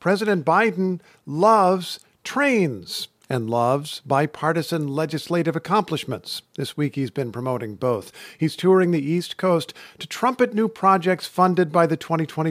President Biden loves trains and loves bipartisan legislative accomplishments. This week he's been promoting both. He's touring the East Coast to trumpet new projects funded by the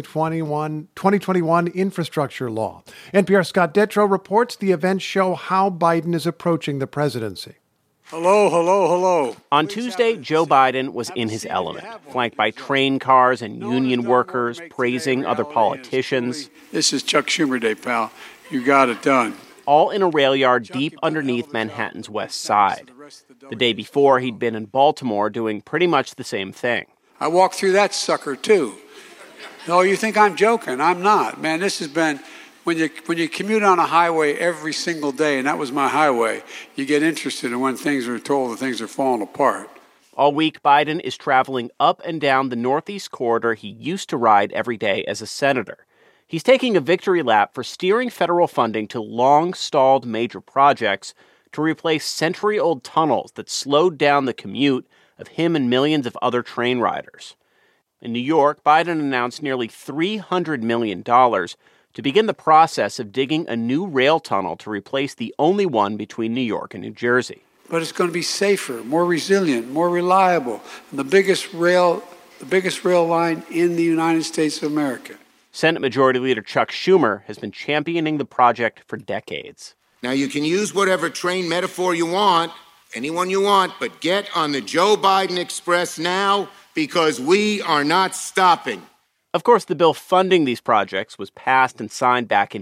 2021 infrastructure law. NPR's Scott Detrow reports the events show how Biden is approaching the presidency. Hello, hello, hello. On Tuesday, Joe Biden was in his element, flanked by train cars and union workers praising other politicians. This is Chuck Schumer Day, pal. You got it done. All in a rail yard deep underneath Manhattan's West Side. The day before, he'd been in Baltimore doing pretty much the same thing. I walked through that sucker, too. No, you think I'm joking. I'm not. Man, this has been... When you commute on a highway every single day, and that was my highway, you get interested in when things are told that things are falling apart. All week, Biden is traveling up and down the Northeast corridor he used to ride every day as a senator. He's taking a victory lap for steering federal funding to long-stalled major projects to replace century-old tunnels that slowed down the commute of him and millions of other train riders. In New York, Biden announced nearly $300 million to begin the process of digging a new rail tunnel to replace the only one between New York and New Jersey. But it's going to be safer, more resilient, more reliable, and the biggest rail line in the United States of America. Senate Majority Leader Chuck Schumer has been championing the project for decades. Now, you can use whatever train metaphor you want, anyone you want, but get on the Joe Biden Express now because we are not stopping. Of course, the bill funding these projects was passed and signed back in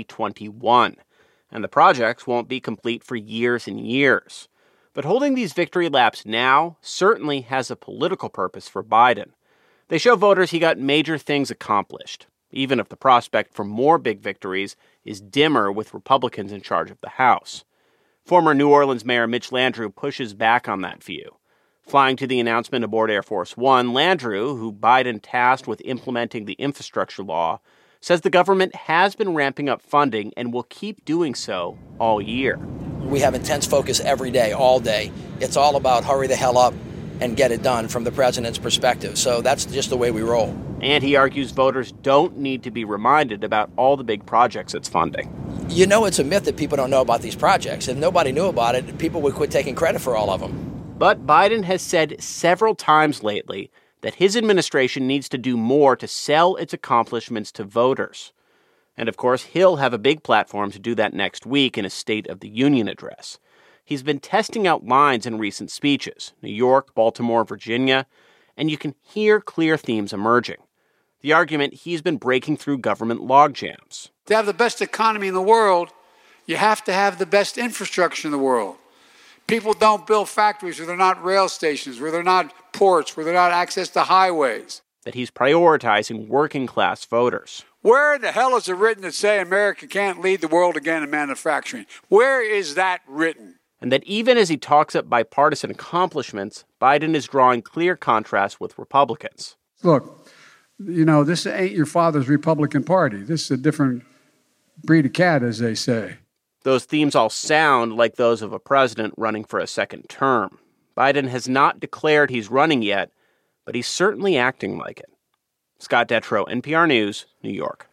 2021, and the projects won't be complete for years and years. But holding these victory laps now certainly has a political purpose for Biden. They show voters he got major things accomplished, even if the prospect for more big victories is dimmer with Republicans in charge of the House. Former New Orleans Mayor Mitch Landrieu pushes back on that view. Flying to the announcement aboard Air Force One, Landrieu, who Biden tasked with implementing the infrastructure law, says the government has been ramping up funding and will keep doing so all year. We have intense focus every day, all day. It's all about hurry the hell up and get it done from the president's perspective. So that's just the way we roll. And he argues voters don't need to be reminded about all the big projects it's funding. You know, it's a myth that people don't know about these projects. If nobody knew about it, people would quit taking credit for all of them. But Biden has said several times lately that his administration needs to do more to sell its accomplishments to voters. And of course, he'll have a big platform to do that next week in a State of the Union address. He's been testing out lines in recent speeches, New York, Baltimore, Virginia, and you can hear clear themes emerging. The argument he's been breaking through government logjams. To have the best economy in the world, you have to have the best infrastructure in the world. People don't build factories where they're not rail stations, where they're not ports, where they're not access to highways. That he's prioritizing working-class voters. Where in the hell is it written that say America can't lead the world again in manufacturing? Where is that written? And that even as he talks up bipartisan accomplishments, Biden is drawing clear contrast with Republicans. Look, you know, this ain't your father's Republican Party. This is a different breed of cat, as they say. Those themes all sound like those of a president running for a second term. Biden has not declared he's running yet, but he's certainly acting like it. Scott Detrow, NPR News, New York.